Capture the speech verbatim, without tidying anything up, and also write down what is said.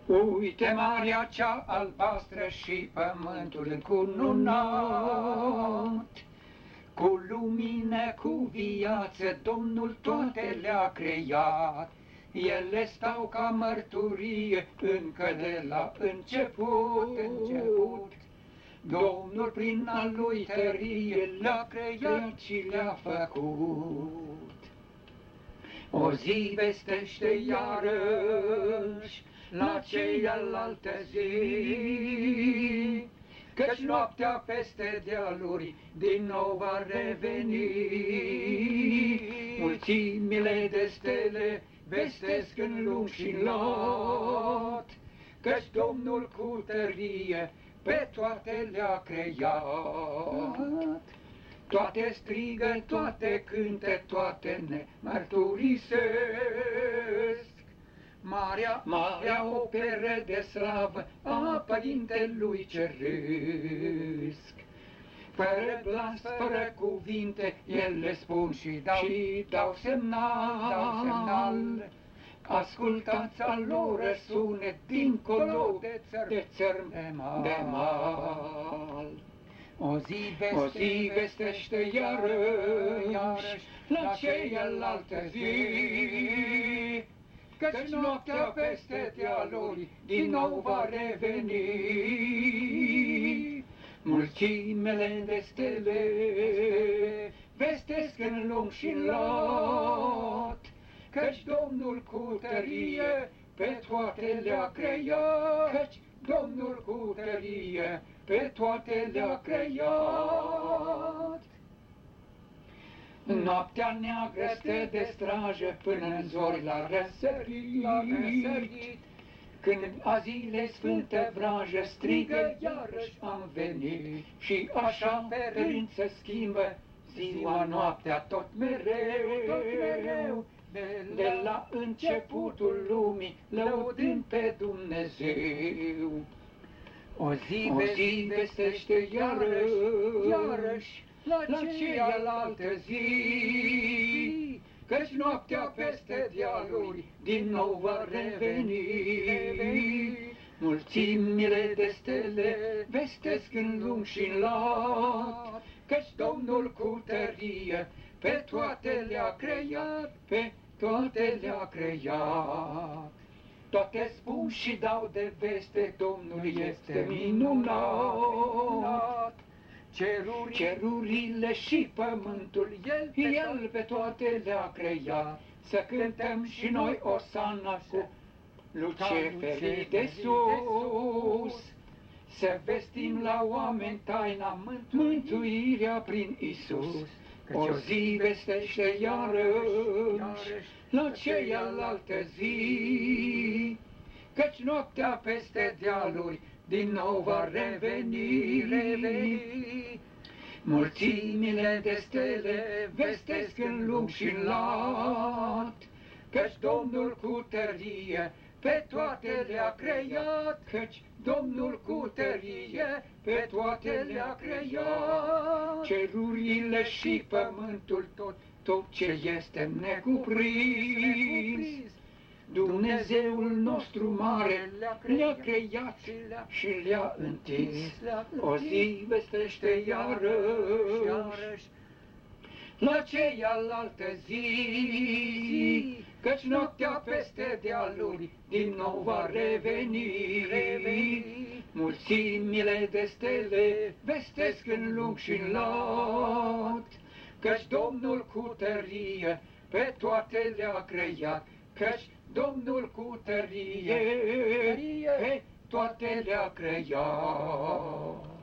Uite marea cea albastră și pământul încununat, cu lumină, cu viață, Domnul toate le-a creat. Ele stau ca mărturie încă de la început, început. Domnul prin a lui tărie le-a creat și le-a făcut. O zi vestește iarăși la cealaltă zi, căci noaptea peste dealuri din nou va reveni. Mulțimile de stele vestesc în lung și în lat, căci Domnul cu tărie pe toate le-a creat. Toate strigă, toate cântă, toate ne mărturisesc marea, marea operă de slavă a Părintelui Ceresc. Fără glas, fără cuvinte, ele spun și dau, și dau semnal, dau semnal. Ascultați al lor răsunet dincolo de țăr, de țărm de mal. De mal. O zi, veste, o zi vestește iarăși, iarăși la cealaltă zi, căci noaptea peste dealuri din nou va reveni. Mulțimele de stele vestesc în lung și în lat, căci Domnul cu tărie pe toate le-a creat, căci Domnul cu tărie pe toate le-a creat. Noaptea neagră stă de strajă până în zori la răsărit, la răsărit. Când a zilei sfântă vrajă strigă, iarăși am venit. Și așa pe rând se schimbă ziua, noaptea tot mereu, tot mereu. De la, de la începutul lumii, lăudând pe Dumnezeu. O zi, o zi vestește iarăși, iarăși la, la cealaltă zi, căci noaptea peste dealuri din nou va reveni. Mulțimile de stele vestesc în lung și în lat, căci Domnul cu tărie pe toate le-a creat, pe toate le-a creat. Toate spun și dau de veste, Domnul este minunat. Ceruri, cerurile și pământul, El, El pe toate le-a creat. Să cântăm și noi osana cu luceferii de sus, să vestim la oameni taina mântuirea prin Isus. O zi vestește iarăși la cealaltă zi, căci noaptea peste dealuri din nou va reveni, reveni. Mulțimile de stele vestesc în lung și în lat, căci Domnul cu tărie pe toate le-a creat, căci Domnul cu tărie pe toate le-a creat. Cerurile și pământul, tot, tot ce este necuprins, Dumnezeul nostru mare le-a creat și le-a întins. O zi vestește iarăși la cealaltă zi, căci noaptea peste dealuri din nou va reveni, reveni. Mulțimile de stele vestesc în lung și în lat, căci Domnul cu tărie pe toate le-a creat, căci Domnul cu tărie pe toate le-a creat.